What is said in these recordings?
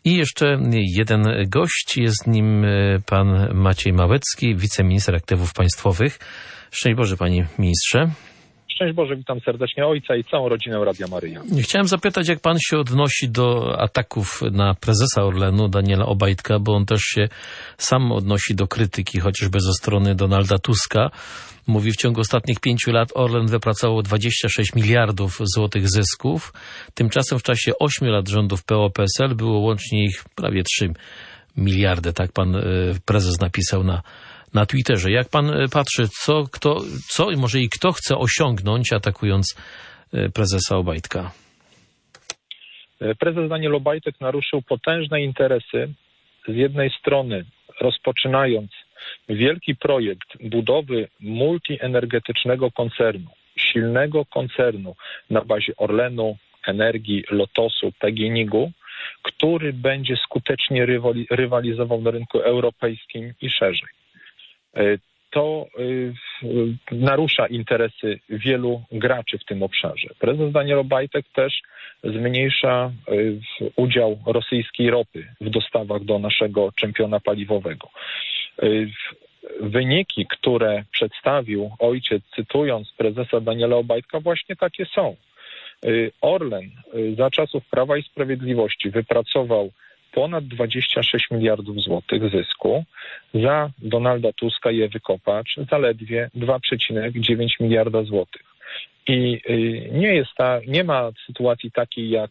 I jeszcze jeden gość, jest nim pan Maciej Małecki, wiceminister aktywów państwowych. Szczęść Boże, panie ministrze. Szczęść Boże, witam serdecznie ojca i całą rodzinę Radia Maryja. Chciałem zapytać, jak pan się odnosi do ataków na prezesa Orlenu, Daniela Obajtka, bo on też się sam odnosi do krytyki, chociażby ze strony Donalda Tuska. Mówi, w ciągu ostatnich 5 lat Orlen wypracował 26 miliardów złotych zysków. Tymczasem w czasie 8 lat rządów PO-PSL było łącznie ich prawie 3 miliardy, tak pan prezes napisał na Twitterze. Jak pan patrzy, co i może i kto chce osiągnąć, atakując prezesa Obajtka? Prezes Daniel Obajtek naruszył potężne interesy. Z jednej strony rozpoczynając wielki projekt budowy multienergetycznego koncernu, silnego koncernu na bazie Orlenu, Energii, Lotosu, PGNiG-u, który będzie skutecznie rywalizował na rynku europejskim i szerzej. To narusza interesy wielu graczy w tym obszarze. Prezes Daniel Obajtek też zmniejsza udział rosyjskiej ropy w dostawach do naszego czempiona paliwowego. Wyniki, które przedstawił ojciec, cytując prezesa Daniela Obajtka, właśnie takie są. Orlen za czasów Prawa i Sprawiedliwości wypracował ponad 26 miliardów złotych zysku, za Donalda Tuska i Ewy Kopacz zaledwie 2,9 miliarda złotych. I nie ma sytuacji takiej jak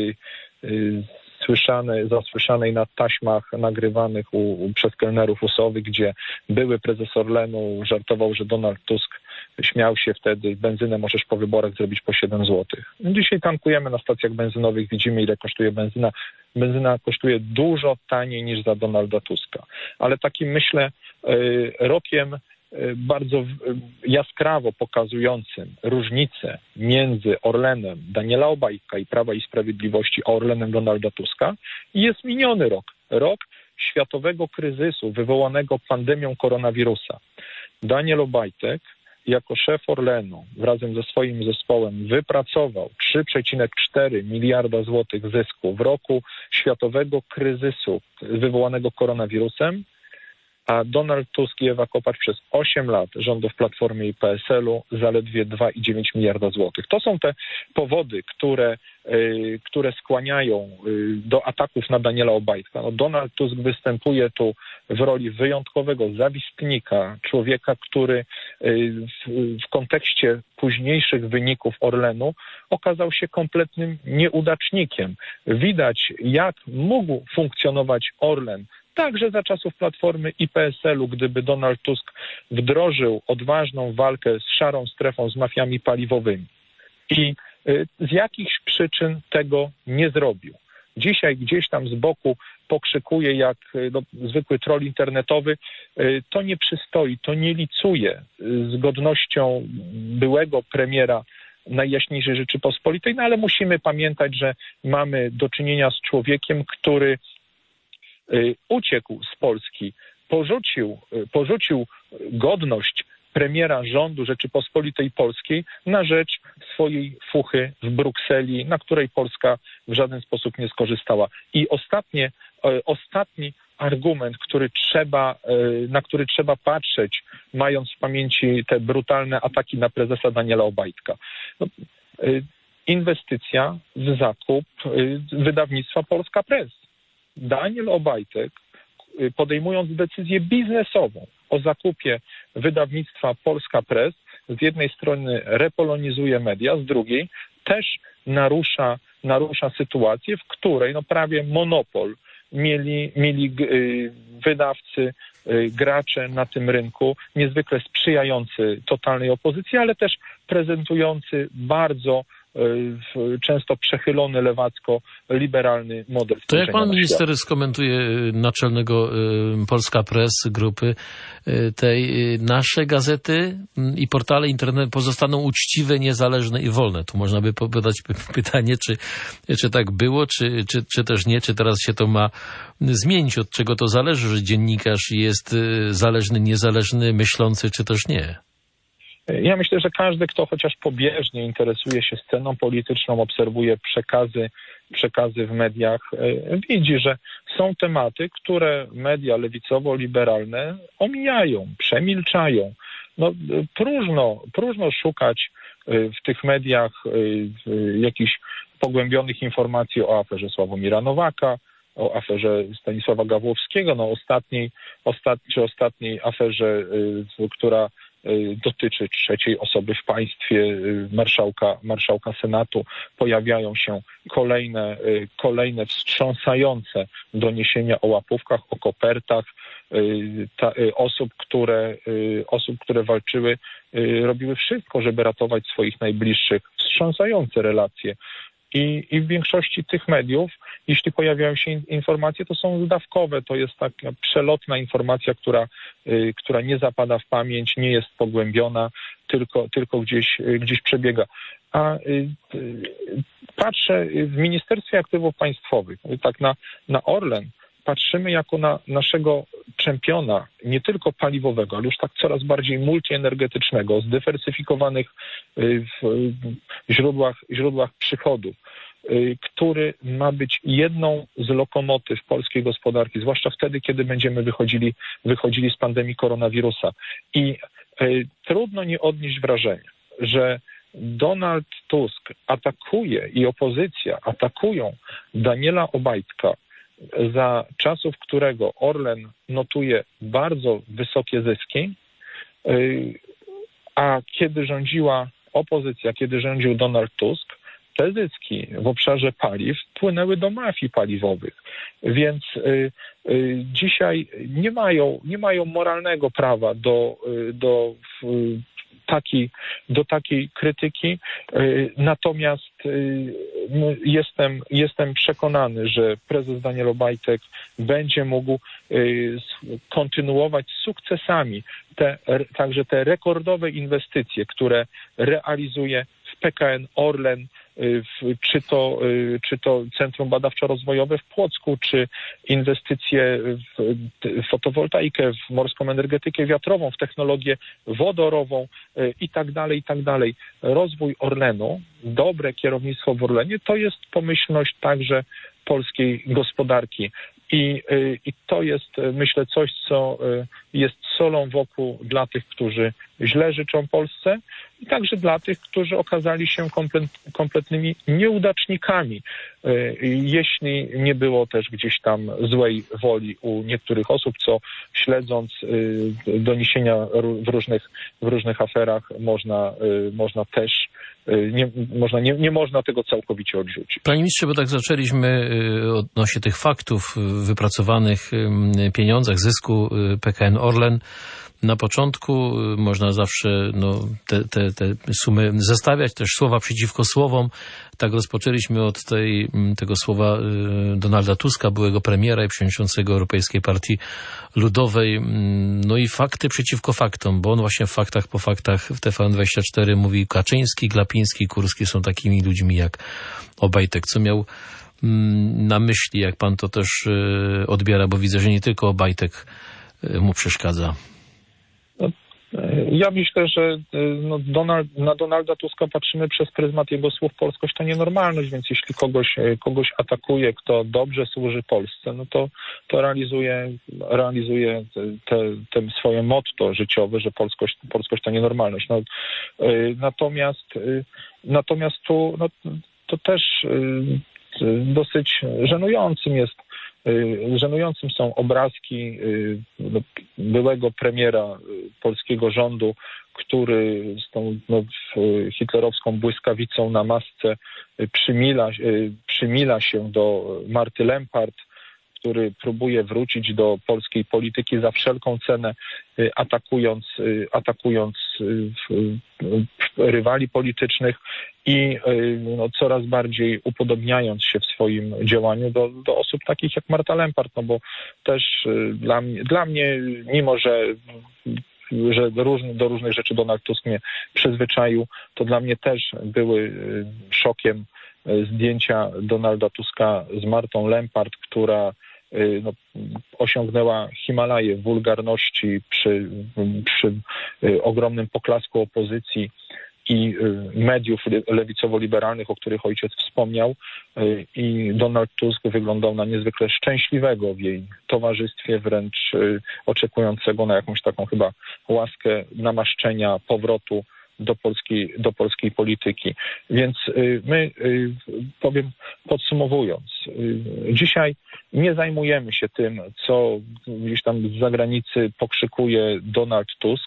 zasłyszanej na taśmach nagrywanych przez kelnerów usowych, gdzie były prezes Orlenu żartował, że Donald Tusk śmiał się wtedy, benzynę możesz po wyborach zrobić po 7 złotych. Dzisiaj tankujemy na stacjach benzynowych, widzimy ile kosztuje benzyna. Benzyna kosztuje dużo taniej niż za Donalda Tuska. Ale takim, myślę, rokiem bardzo jaskrawo pokazującym różnicę między Orlenem Daniela Obajtka i Prawa i Sprawiedliwości a Orlenem Donalda Tuska jest miniony rok. Rok światowego kryzysu wywołanego pandemią koronawirusa. Daniel Obajtek jako szef Orlenu razem ze swoim zespołem wypracował 3,4 miliarda złotych zysku w roku światowego kryzysu wywołanego koronawirusem, a Donald Tusk i Ewa Kopacz przez 8 lat rządów Platformy i PSL-u zaledwie 2,9 miliarda złotych. To są te powody, które skłaniają do ataków na Daniela Obajtka. Donald Tusk występuje tu w roli wyjątkowego zawistnika, człowieka, który w kontekście późniejszych wyników Orlenu okazał się kompletnym nieudacznikiem. Widać, jak mógł funkcjonować Orlen także za czasów Platformy i PSL-u, gdyby Donald Tusk wdrożył odważną walkę z szarą strefą, z mafiami paliwowymi. I z jakichś przyczyn tego nie zrobił. Dzisiaj gdzieś tam z boku pokrzykuje jak zwykły troll internetowy. To nie przystoi, to nie licuje z godnością byłego premiera Najjaśniejszej Rzeczypospolitej, ale musimy pamiętać, że mamy do czynienia z człowiekiem, który uciekł z Polski, porzucił godność premiera rządu Rzeczypospolitej Polskiej na rzecz swojej fuchy w Brukseli, na której Polska w żaden sposób nie skorzystała. I ostatni argument, na który trzeba patrzeć, mając w pamięci te brutalne ataki na prezesa Daniela Obajtka. Inwestycja w zakup wydawnictwa Polska Press. Daniel Obajtek, podejmując decyzję biznesową o zakupie wydawnictwa Polska Press, z jednej strony repolonizuje media, z drugiej też narusza sytuację, w której prawie monopol mieli wydawcy, gracze na tym rynku, niezwykle sprzyjający totalnej opozycji, ale też prezentujący bardzo często przechylony lewacko-liberalny model. To jak pan minister skomentuje naczelnego Polska Press grupy tej, nasze gazety i portale internetowe pozostaną uczciwe, niezależne i wolne? Tu można by zadać pytanie, czy tak było, czy też nie, czy teraz się to ma zmienić, od czego to zależy, że dziennikarz jest zależny, niezależny, myślący, czy też nie? Ja myślę, że każdy, kto chociaż pobieżnie interesuje się sceną polityczną, obserwuje przekazy w mediach, widzi, że są tematy, które media lewicowo-liberalne omijają, przemilczają. No, próżno szukać w tych mediach jakichś pogłębionych informacji o aferze Sławomira Nowaka, o aferze Stanisława Gawłowskiego, ostatniej aferze, która dotyczy trzeciej osoby w państwie, marszałka Senatu. Pojawiają się kolejne wstrząsające doniesienia o łapówkach, o kopertach osób, które walczyły, robiły wszystko, żeby ratować swoich najbliższych. Wstrząsające relacje. I w większości tych mediów, jeśli pojawiają się informacje, to są zdawkowe, to jest taka przelotna informacja, która nie zapada w pamięć, nie jest pogłębiona, tylko gdzieś przebiega. A patrzę w Ministerstwie Aktywów Państwowych, tak na Orlen, patrzymy jako na naszego czempiona, nie tylko paliwowego, ale już tak coraz bardziej multienergetycznego, zdywersyfikowanych źródłach przychodów, który ma być jedną z lokomotyw polskiej gospodarki, zwłaszcza wtedy, kiedy będziemy wychodzili z pandemii koronawirusa. I trudno nie odnieść wrażenia, że Donald Tusk atakuje i opozycja atakują Daniela Obajtka, za czasów którego Orlen notuje bardzo wysokie zyski, a kiedy rządziła opozycja, kiedy rządził Donald Tusk, te zyski w obszarze paliw płynęły do mafii paliwowych. Więc dzisiaj nie mają moralnego prawa do takiej krytyki, natomiast jestem przekonany, że prezes Daniel Obajtek będzie mógł kontynuować sukcesami także te rekordowe inwestycje, które realizuje w PKN Orlen, czy to Centrum Badawczo-Rozwojowe w Płocku, czy inwestycje w fotowoltaikę, w morską energetykę wiatrową, w technologię wodorową i tak dalej. Rozwój Orlenu, dobre kierownictwo w Orlenie, to jest pomyślność także polskiej gospodarki. I to jest, myślę, coś, co jest solą wokół dla tych, którzy źle życzą Polsce i także dla tych, którzy okazali się kompletnymi nieudacznikami, jeśli nie było też gdzieś tam złej woli u niektórych osób, co śledząc doniesienia w różnych aferach można też nie można tego całkowicie odrzucić. Panie ministrze, bo tak zaczęliśmy odnośnie tych faktów wypracowanych pieniądzach, zysku PKN Orlen. Na początku można zawsze te sumy zestawiać, też słowa przeciwko słowom. Tak rozpoczęliśmy od tego słowa Donalda Tuska, byłego premiera i przewodniczącego Europejskiej Partii Ludowej. No i fakty przeciwko faktom, bo on właśnie w Faktach po faktach w TVN24 mówi: Kaczyński, Glapiński, Kurski są takimi ludźmi jak Obajtek. Co miał na myśli, jak pan to też odbiera, bo widzę, że nie tylko Obajtek mu przeszkadza. Ja myślę, że na Donalda Tuska patrzymy przez pryzmat jego słów. Polskość to nienormalność, więc jeśli kogoś atakuje, kto dobrze służy Polsce, no to realizuje te swoje motto życiowe, że polskość to nienormalność. Natomiast tu to też dosyć żenującym są obrazki byłego premiera polskiego rządu, który z tą hitlerowską błyskawicą na masce przymila się do Marty Lempart, który próbuje wrócić do polskiej polityki za wszelką cenę, atakując rywali politycznych i coraz bardziej upodobniając się w swoim działaniu do osób takich jak Marta Lempart, bo też dla mnie, mimo że do różnych rzeczy Donald Tusk mnie przyzwyczaił, to dla mnie też były szokiem zdjęcia Donalda Tuska z Martą Lempart, która osiągnęła Himalaje wulgarności przy ogromnym poklasku opozycji i mediów lewicowo-liberalnych, o których ojciec wspomniał, i Donald Tusk wyglądał na niezwykle szczęśliwego w jej towarzystwie, wręcz oczekującego na jakąś taką chyba łaskę namaszczenia, powrotu do polskiej polityki. Więc my, powiem podsumowując, dzisiaj nie zajmujemy się tym, co gdzieś tam z zagranicy pokrzykuje Donald Tusk.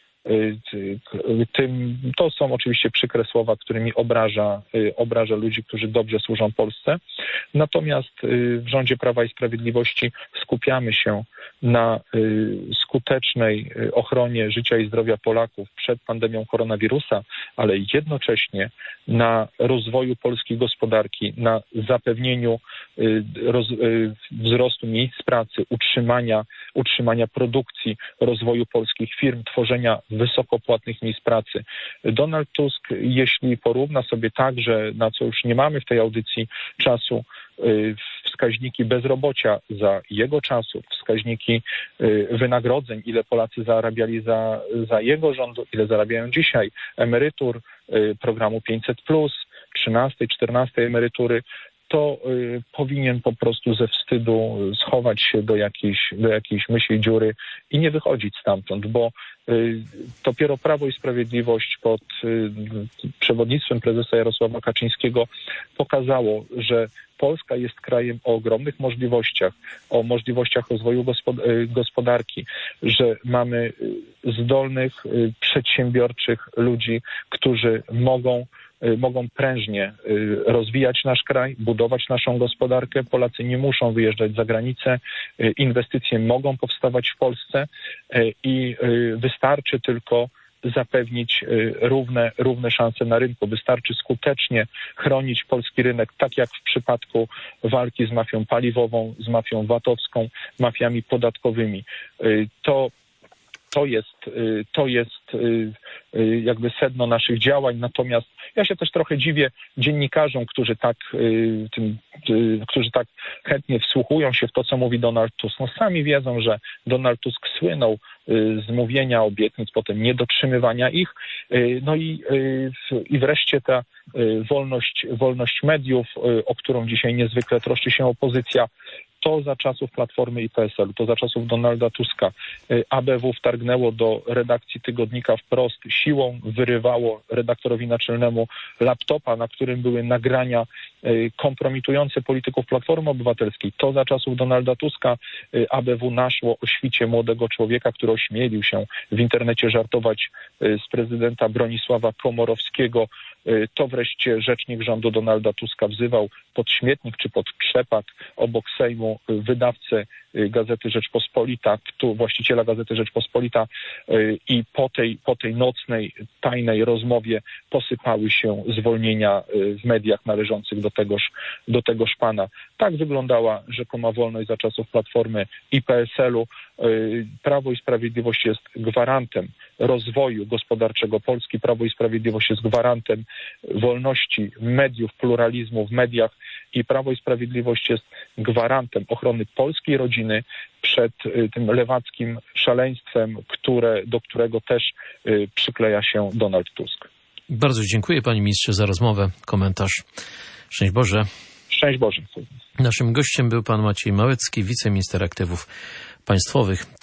To są oczywiście przykre słowa, którymi obraża ludzi, którzy dobrze służą Polsce. Natomiast w rządzie Prawa i Sprawiedliwości skupiamy się na skutecznej ochronie życia i zdrowia Polaków przed pandemią koronawirusa, ale jednocześnie na rozwoju polskiej gospodarki, na zapewnieniu wzrostu miejsc pracy, utrzymania produkcji, rozwoju polskich firm, tworzenia wysokopłatnych miejsc pracy. Donald Tusk, jeśli porówna sobie także, na co już nie mamy w tej audycji czasu, wskaźniki bezrobocia za jego czasów, wskaźniki wynagrodzeń, ile Polacy zarabiali za jego rządu, ile zarabiają dzisiaj, emerytur, programu 500+, 13, 14 emerytury, to powinien po prostu ze wstydu schować się do jakiejś mysiej dziury i nie wychodzić stamtąd, bo dopiero Prawo i Sprawiedliwość pod przewodnictwem prezesa Jarosława Kaczyńskiego pokazało, że Polska jest krajem o ogromnych możliwościach, o możliwościach rozwoju gospodarki, że mamy zdolnych, przedsiębiorczych ludzi, którzy mogą prężnie rozwijać nasz kraj, budować naszą gospodarkę. Polacy nie muszą wyjeżdżać za granicę, inwestycje mogą powstawać w Polsce i wystarczy tylko zapewnić równe szanse na rynku. Wystarczy skutecznie chronić polski rynek, tak jak w przypadku walki z mafią paliwową, z mafią VAT-owską, mafiami podatkowymi. To jest jakby sedno naszych działań, natomiast ja się też trochę dziwię dziennikarzom, którzy tak chętnie wsłuchują się w to, co mówi Donald Tusk. No sami wiedzą, że Donald Tusk słynął z mówienia obietnic, potem niedotrzymywania ich, no i wreszcie ta wolność mediów, o którą dzisiaj niezwykle troszczy się opozycja. To za czasów Platformy i PSL-u, to za czasów Donalda Tuska ABW wtargnęło do redakcji tygodnika Wprost, siłą wyrywało redaktorowi naczelnemu laptopa, na którym były nagrania kompromitujące polityków Platformy Obywatelskiej. To za czasów Donalda Tuska ABW naszło o świcie młodego człowieka, który ośmielił się w internecie żartować z prezydenta Bronisława Komorowskiego. To wreszcie rzecznik rządu Donalda Tuska wzywał pod śmietnik czy pod trzepak obok Sejmu wydawcę Gazety Rzeczpospolita, właściciela Gazety Rzeczpospolita, i po tej nocnej, tajnej rozmowie posypały się zwolnienia w mediach należących do tegoż pana. Tak wyglądała rzekoma wolność za czasów Platformy i PSL-u. Prawo i Sprawiedliwość jest gwarantem rozwoju gospodarczego Polski. Prawo i Sprawiedliwość jest gwarantem wolności mediów, pluralizmu w mediach i Prawo i Sprawiedliwość jest gwarantem ochrony polskiej rodziny przed tym lewackim szaleństwem, do którego też przykleja się Donald Tusk. Bardzo dziękuję, panie ministrze, za rozmowę, komentarz. Szczęść Boże. Szczęść Boże. Naszym gościem był pan Maciej Małecki, wiceminister aktywów państwowych.